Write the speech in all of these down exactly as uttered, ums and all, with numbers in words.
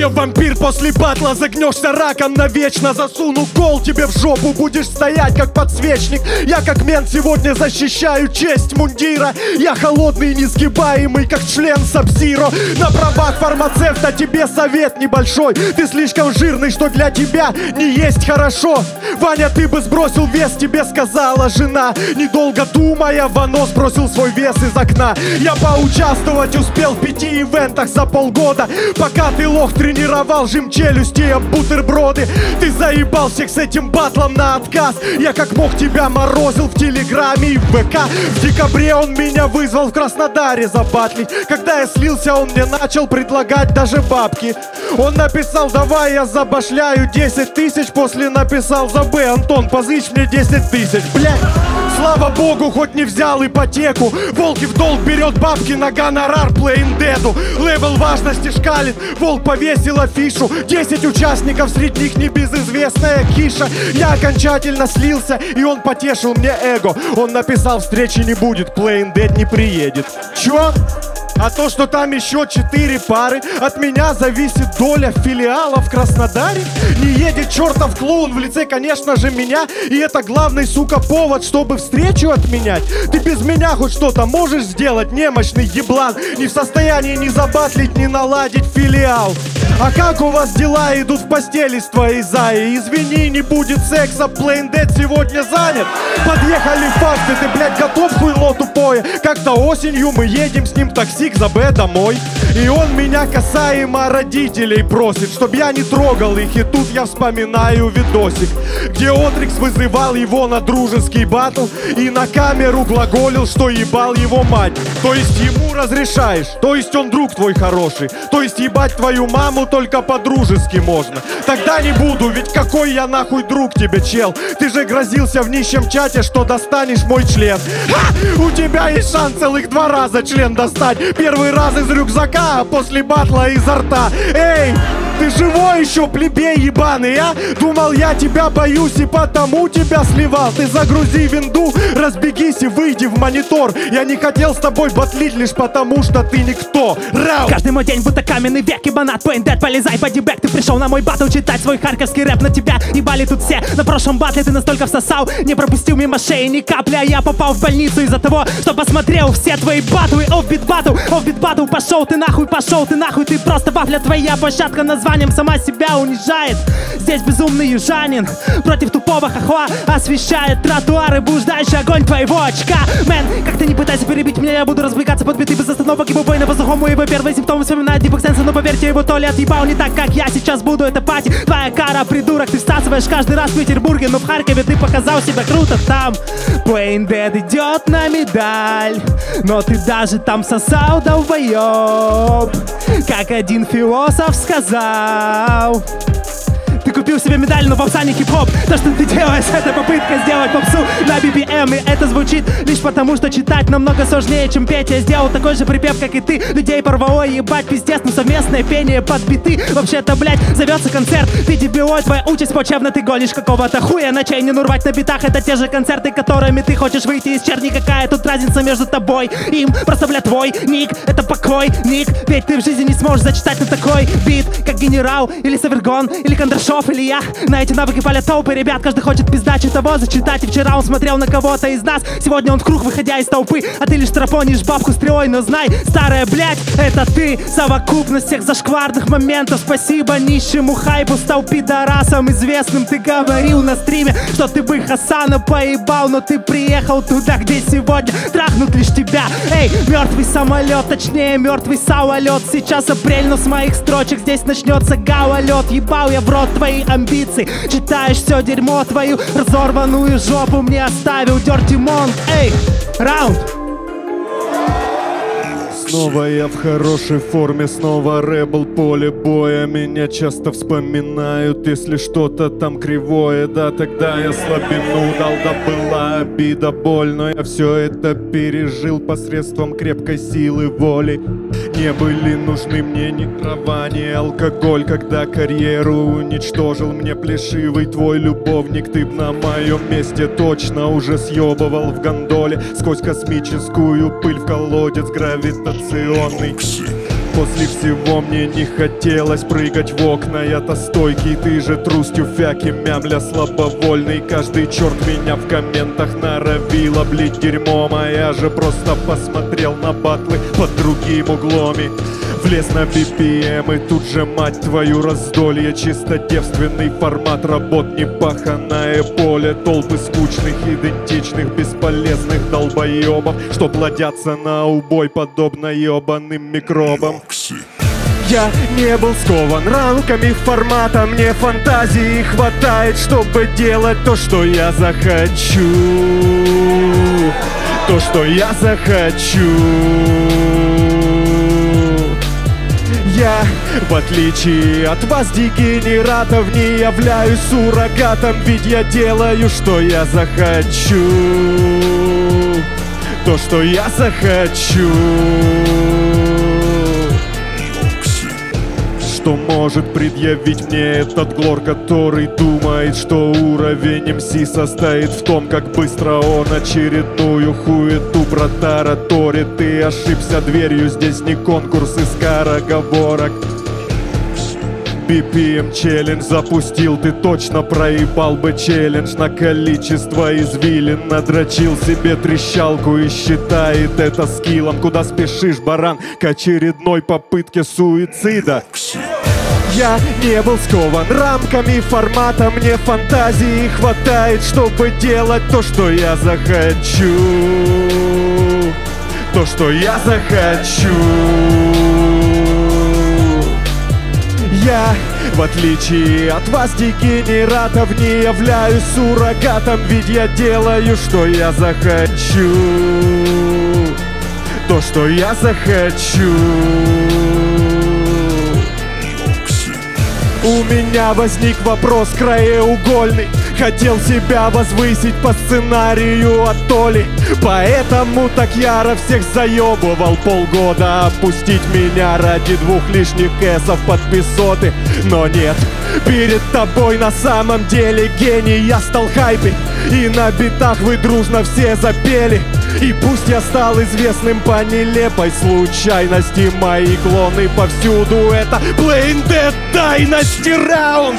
я вампир после батла, загнешься раком навечно. Засуну кол тебе в жопу, будешь стоять как подсвечник. Я как мент сегодня защищаю честь мундира. Я холодный и несгибаемый, как член Саб-Зиро. На правах фармацевта тебе совет небольшой. Ты слишком жирный, что для тебя не есть хорошо. Ваня, ты бы сбросил вес, тебе сказала жена. Недолго думая, Вано сбросил свой вес из окна. Я поучаствовать успел в пяти ивентах за полгода. Пока ты, лох, тренировал жим челюсти об бутерброды. Ты заебал всех с этим батлом на отказ. Я как мог тебя морозил в Телеграме и в ВК. В декабре он меня вызвал в Краснодаре забатлить. Когда я слился, он мне начал предлагать даже бабки. Он написал: давай я забашляю десять тысяч. После написал: за Б, Антон, позычь мне десять тысяч. Блядь, слава богу, хоть не взял ипотеку. Волки в долг берет бабки на гонорар Playing Dead'у. Левел важности шкалит, Волк повесил афишу. Десять участников, среди них небезызвестная Киша. Я окончательно слился, и он потешил мне эго. Он написал: встречи не будет, Playing Dead не приедет. Чё? А то, что там еще четыре пары, от меня зависит доля филиала в Краснодаре. Не едет чертов клоун в лице, конечно же, меня. И это главный, сука, повод, чтобы встречу отменять. Ты без меня хоть что-то можешь сделать, немощный еблан? Не в состоянии ни забатлить, ни наладить филиал. А как у вас дела идут в постели с твоей Заей? Извини, не будет секса, Playing Dead сегодня занят. Подъехали факты, ты, блядь, готов, хуйло тупое? Как-то осенью мы едем с ним в такси к ЗБ домой. И он меня касаемо родителей просит, чтоб я не трогал их. И тут я вспоминаю видосик, где Отрикс вызывал его на дружеский батл и на камеру глаголил, что ебал его мать. То есть ему разрешаешь, то есть он друг твой хороший, то есть ебать твою маму только по-дружески можно. Тогда не буду, ведь какой я нахуй друг тебе, чел? Ты же грозился в нищем чате, что достанешь мой член. Ха! У тебя есть шанс целых два раза член достать. Первый раз из рюкзака, а после батла изо рта. Эй, ты живой еще, плебей ебаный, а? Думал, я тебя боюсь и потому тебя сливал. Ты загрузи винду, разбегись и выйди в монитор. Я не хотел с тобой батлить лишь потому, что ты никто. Рау! Каждый мой день будто каменный век, ебанат, Playing Dead, полезай, бодибэк. Ты пришел на мой батл читать свой харьковский рэп, на тебя ебали тут все. На прошлом батле ты настолько всосал, не пропустил мимо шеи ни капли, а я попал в больницу из-за того, что посмотрел все твои батлы. Офбит батл, офбит батл, пошел ты нахуй, пошел ты нахуй. Ты просто батля, твоя площадка названием сама себя унижает. Здесь безумный южанин против тупого хохла освещает тротуары, блуждающий огонь твоего очка. Мэн, как ты не пытайся перебить меня, я буду развлекаться под биты без остановок. Его бой на воздухом, его первые симптомы вспоминают Дипок Сенса, но поверьте, его то ли отъебал не так, как я сейчас буду, это пати. Твоя кара, придурок, ты всасываешь каждый раз в Петербурге, но в Харькове ты показал себя круто там. Playing Dead идет на медаль, но ты даже там сосал, долбоёб. Как один философ сказал, ты купил себе медаль, но попса не хип-хоп. То, что ты делаешь, это попытка сделать попсу на би би эм. И это звучит лишь потому, что читать намного сложнее, чем петь. Я сделал такой же припев, как и ты. Людей порвало, ебать, пиздец, но совместное пение под биты. Вообще-то, блядь, зовется концерт. Ты дебилой, твоя участь плачевна, ты гонишь какого-то хуя. Ночей не урвать на битах, это те же концерты, которыми ты хочешь выйти из черни. Какая тут разница между тобой и им? Просто, бля, твой ник, это покой, ник. Ведь ты в жизни не сможешь зачитать на такой бит, как Генерал, или Савергон, или Кондрашов, или я. На эти навыки палят толпы ребят, каждый хочет пиздачи того зачитать. И вчера он смотрел на кого-то из нас, сегодня он в круг, выходя из толпы. А ты лишь тропонишь бабку стрелой, но знай, старая, блядь, это ты. Совокупность всех зашкварных моментов. Спасибо нищему хайпу, стал пидорасом известным. Ты говорил на стриме, что ты бы Хасана поебал, но ты приехал туда, где сегодня трахнут лишь тебя. Эй, мертвый самолет, точнее мертвый самолет. Сейчас апрель, но с моих строчек здесь начнется гололед. Ебал я в рот твои амбиции, читаешь все дерьмо, твою разорванную жопу мне оставил Dirty Monk. Эй, раунд! Снова я в хорошей форме, снова рэбл, поле боя. Меня часто вспоминают, если что-то там кривое. Да, тогда я слабину дал, да была обида, боль. Но я все это пережил посредством крепкой силы воли. Не были нужны мне ни трава, ни алкоголь. Когда карьеру уничтожил мне плешивый твой любовник, ты б на моем месте точно уже съебывал в гондоле сквозь космическую пыль в колодец гравитационный. После всего мне не хотелось прыгать в окна. Я-то стойкий, ты же трус, тюфяки, мямля слабовольный. Каждый черт меня в комментах норовил облить дерьмом, а я же просто посмотрел на батлы под другим углом и влез на би пи эм. И тут же, мать твою, раздолье. Чисто девственный формат работ, непаханное поле. Толпы скучных, идентичных, бесполезных долбоебов, что плодятся на убой, подобно ебаным микробам. Я не был скован рамками формата. Мне фантазии хватает, чтобы делать то, что я захочу. То, что я захочу. Я, в отличие от вас, дегенератов, не являюсь суррогатом, ведь я делаю, что я захочу. То, что я захочу. Что может предъявить мне этот глор, который думает, что уровень эм си состоит в том, как быстро он очередную хуету протараторит. Ты ошибся дверью, здесь не конкурс из скороговорок. би пи эм челлендж запустил, ты точно проебал бы челлендж на количество извилин. Надрочил себе трещалку и считает это скиллом. Куда спешишь, баран, к очередной попытке суицида? Я не был скован рамками формата. Мне фантазии хватает, чтобы делать то, что я захочу. То, что я захочу. Я, в отличие от вас, дегенератов, не являюсь суррогатом, ведь я делаю, что я захочу. То, что я захочу. У меня возник вопрос краеугольный. Хотел себя возвысить по сценарию от Толи, поэтому так яро всех заебывал полгода. Опустить меня ради двух лишних эсов под песоты. Но нет, перед тобой на самом деле гений. Я стал хайпить, и на битах вы дружно все запели. И пусть я стал известным по нелепой случайности, мои клоны повсюду — это Playing Dead Dynasty Round.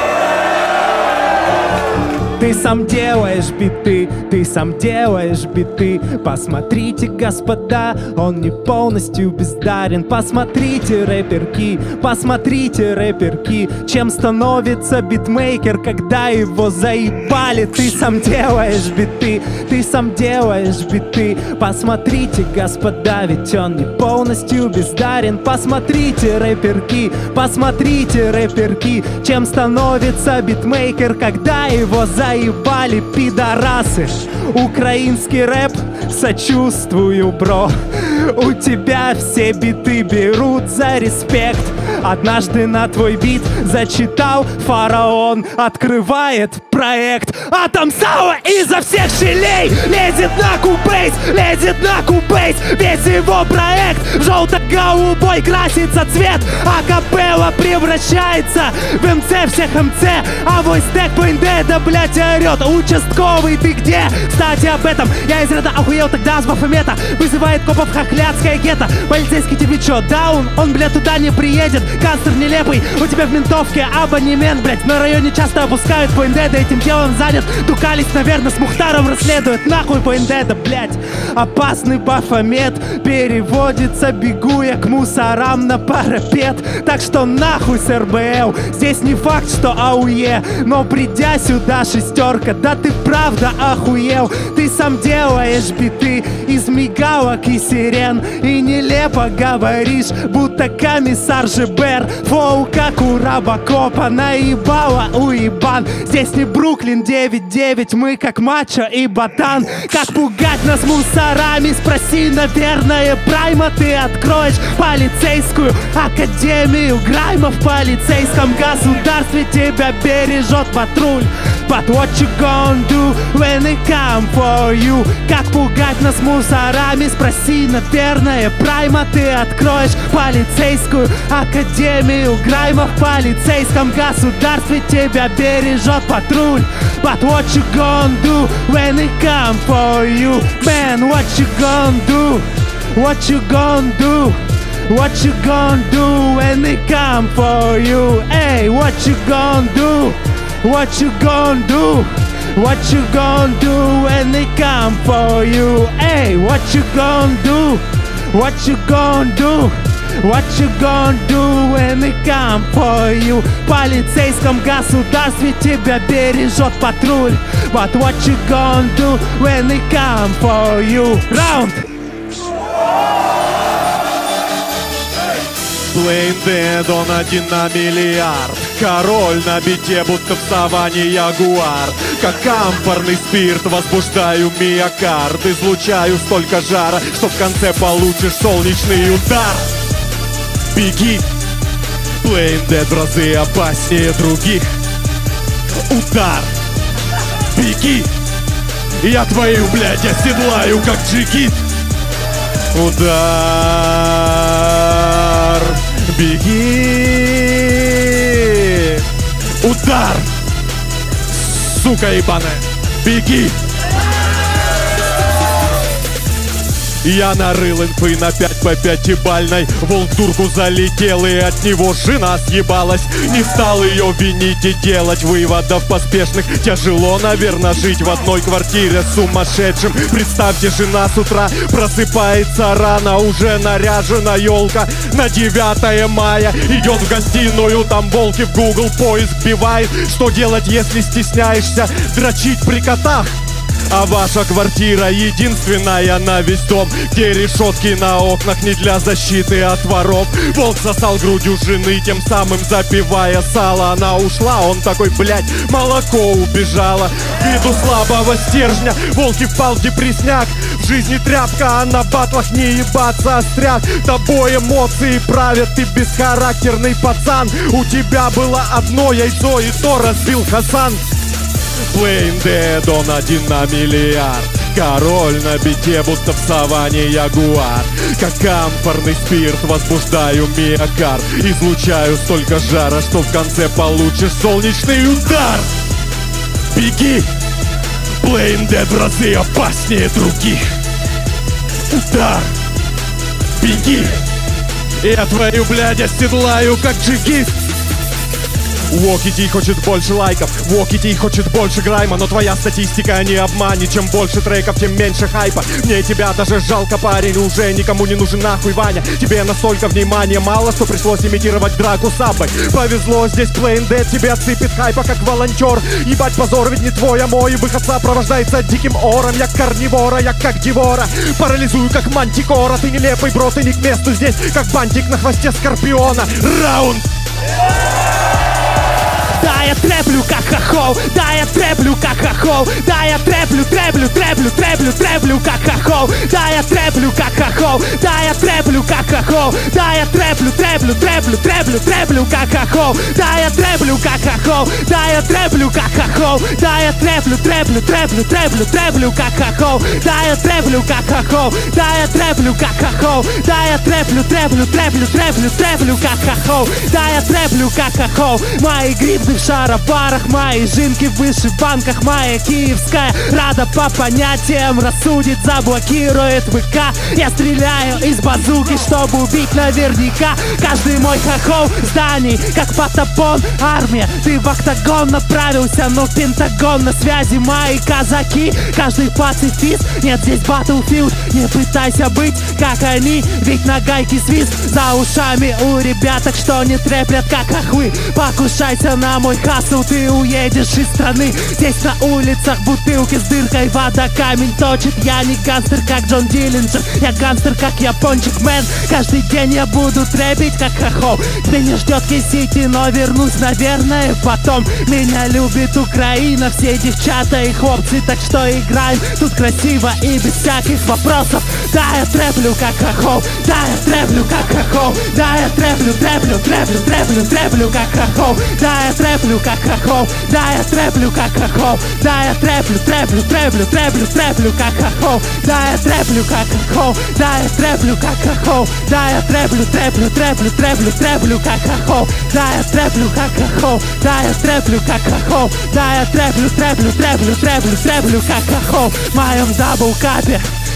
Ты сам делаешь биты, ты сам делаешь биты. Посмотрите, господа, он не полностью бездарен. Посмотрите, рэперки, посмотрите, рэперки, чем становится битмейкер, когда его заебали. Ты сам делаешь биты, ты сам делаешь биты. Посмотрите, господа, ведь он не полностью бездарен. Посмотрите, рэперки, посмотрите, рэперки, чем становится битмейкер, когда его заебали. Заебали пидорасы. Украинский рэп, сочувствую, бро. У тебя все биты берут за респект. Однажды на твой бит зачитал фараон. Открывает проект Атом Сауа изо всех щелей. Лезет на кубейс, лезет на кубейс. Весь его проект в желто-голубой красится цвет. А капелла превращается в эм цэ всех эм цэ. А вой стэк Пейндеда, блять, орет: участковый, ты где? Кстати, об этом я из ряда охуел тогда с Бафомета. Вызывает копов хохлядская гетто. Полицейский тебе чё, даун? Он, блядь, туда не приедет. Канцлер нелепый, у тебя в ментовке абонемент, блядь. На районе часто опускают Пейндеда, этим делом занят. Дукалис, наверное, с Мухтаром расследует. Нахуй Пейндеда, блядь. Опасный Бафомет переводится, бегу я к мусорам на парапет. Так что нахуй с эр бэ эл. Здесь не факт, что АУЕ, но придя сюда шестерка, да ты правда охуел. Ты сам делаешь биты из мигалок и сирен, и нелепо говоришь, будто комиссар ЖБР. Фоу, как у Робокопа, наебала уебан. Здесь не Бруклин девять девять, мы как Мачо и Ботан. Как пугать нас мусорами, спроси, наверное, Прайма. Ты откроешь полицейскую академию Грайма. В полицейском государстве тебя бережет патруль. But what you gonna do when they come for you? Как пугать нас мусорами, спроси, наверное, Прайма. Ты откроешь полицейскую академию Грайма. В полицейском государстве тебя бережет патруль. But what you gonna do when they come for you? Man, what you gonna do? What you gonna do? What you gonna do when they come for you? Hey, what you gonna do? What you gonna do? What you gonna do when they come for you? Hey, what you gonna do? What you gonna do? What you gonna do when they come for you? В полицейском государстве тебя бережет патруль. But what you gonna do when they come for you? Раунд! Plain Dead, он один на миллиард. Король на бите, будто в саванне ягуар. Как камфорный спирт возбуждаю миокард. Излучаю столько жара, что в конце получишь солнечный удар. Беги, Plain Dead в разы опаснее других. Удар, беги, я твою, блядь, оседлаю, как джигит. Удар, беги. Удар, сука ебаная, беги. Я нарыл инфы на пять по пятибалльной. Волк в дурку залетел, и от него жена съебалась. Не стал ее винить и делать выводов поспешных. Тяжело, наверное, жить в одной квартире с сумасшедшим. Представьте, жена с утра просыпается рано, уже наряжена елка. На девятое мая идет в гостиную, там волки в Google поиск вбивает. Что делать, если стесняешься дрочить при котах? А ваша квартира единственная на весь дом, где решетки на окнах не для защиты от воров. Волк сосал грудью жены, тем самым запивая сало. Она ушла, он такой, блядь, молоко убежало. Ввиду слабого стержня волк впал в депресняк. В жизни тряпка, а на батлах не ебаться остряк. Тобой эмоции правят, ты бесхарактерный пацан. У тебя было одно яйцо, и то разбил Хасан. Plain Dead, он один на миллиард. Король на бите, будто в саванне ягуар. Как камфорный спирт возбуждаю миокард. Излучаю столько жара, что в конце получишь солнечный удар. Беги, Plain Dead в разы опаснее других. Удар, беги, я твою, блядь, оседлаю, как джигист. Уокити хочет больше лайков, Уокити хочет больше грайма. Но твоя статистика не обманет. Чем больше треков, тем меньше хайпа. Мне тебя даже жалко, парень, уже никому не нужен нахуй, Ваня. Тебе настолько внимания мало, что пришлось имитировать драку с Аббой. Повезло, здесь Plain Dead тебе отсыпет хайпа, как волонтер. Ебать, позор, ведь не твой, а мой. Выход сопровождается диким ором. Я карнивора, я как дивора. Парализую, как мантикора. Ты нелепый, бро, ты не к месту здесь, как бантик на хвосте скорпиона. Раунд! Да, я треплю как хохол, да, я треплю как хохол, да, я треплю, треплю, треплю, треплю, треплю как хохол, да, я треплю как хохол, да, я треплю как хохол, да, я треплю, треплю, треплю, треплю, треплю как хохол, да, я треплю как хохол, да, я треплю как хохол, да, я треплю, треплю, треплю, треплю, треплю как хохол, да, я треплю как хохол, да, я треплю как хохол, да, я треплю, треплю, треплю, треплю, треплю как хохол, да, я треплю как хохол, мои грибы в шароварах, мои жинки в вышиванках, моя киевская рада по понятиям рассудит, заблокирует ВК. Я стреляю из базуки, чтобы убить наверняка. Каждый мой хохол в здании, как патапон, армия. Ты в октагон направился, но в Пентагон на связи мои казаки. Каждый пацифист, нет здесь Battlefield. Не пытайся быть как они, ведь на гайке свист за ушами у ребяток, что не треплят как охвы. Покушайся на мой хасл, ты уедешь из страны. Здесь на улицах бутылки с дыркой, вода камень точит. Я не гангстер, как Джон Диллинджер, я гангстер, как япончик мэн. Каждый день я буду трэпить, как хохол. Тебя не ждет Кей-Сити, но вернусь, наверное, потом. Меня любит Украина, все девчата и хлопцы, так что играем тут красиво и без всяких вопросов. Да, я трэплю, как хохол, да, я трэплю, как хохол, да, я трэплю, трэплю, трэплю, трэплю, трэплю, как хохол, да, я трэплю, как хохол, да, я трэплю, как хохол, да, я трэплю, трэплю, трэплю, трэплю, трэплю, как хохол, да, я трэплю, как хохол, да, я трэплю, как хохол, да, я трэплю, трэплю, трэплю, трэплю, трэплю, как хохол, да, я трэплю, как хохол, да, я трэплю, как хохол, да, я трэплю, трэплю, трэплю, трэплю, трэплю, как хохол. В моем даблкапе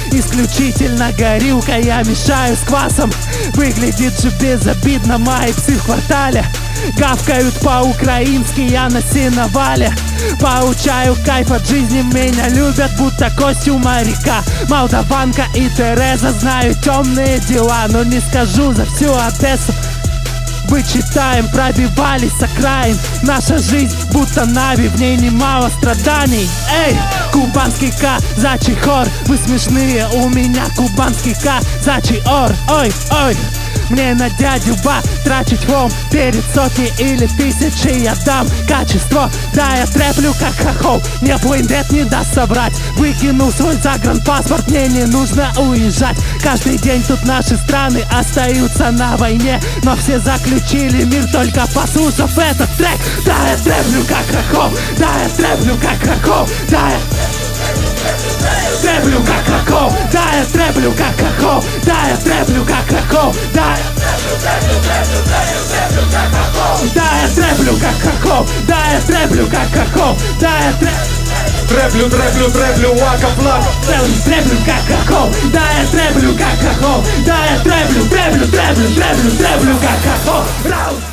исключительно горилка. Я мешаю с квасом, выглядит же безобидно. Мои псы в квартале гавкают по-украински, я на сеновале получаю кайф от жизни. Меня любят, будто Костю моряка. Молдаванка и Тереза, знаю темные дела, но не скажу за всю Одессу. Вычитаем, пробивались с окраин. Наша жизнь будто Нави, в ней немало страданий. Эй, кубанский казачий хор, вы смешные, у меня кубанский казачий ор. Ой, ой, мне на дядю ба трачить вам перед сотней или тысячей я дам качество. Да, я треплю как хохол, мне блиндет не даст соврать. Выкинул свой загранпаспорт, мне не нужно уезжать. Каждый день тут наши страны остаются на войне, но все заключили мир, только послушав этот трек. Да, я треплю как хохол, да, я треплю как хохол, да, я треплю как хохол, да, я треплю как хохол, да, я треплю как хохол, да, да, я треплю как хохол, да, я треплю как хохол, да, я треплю, треплю, треплю, лака, флаг. Треплю как хохол, да, я треплю как хохол, да, я треплю, треплю, треплю, треплю, треплю как хохол.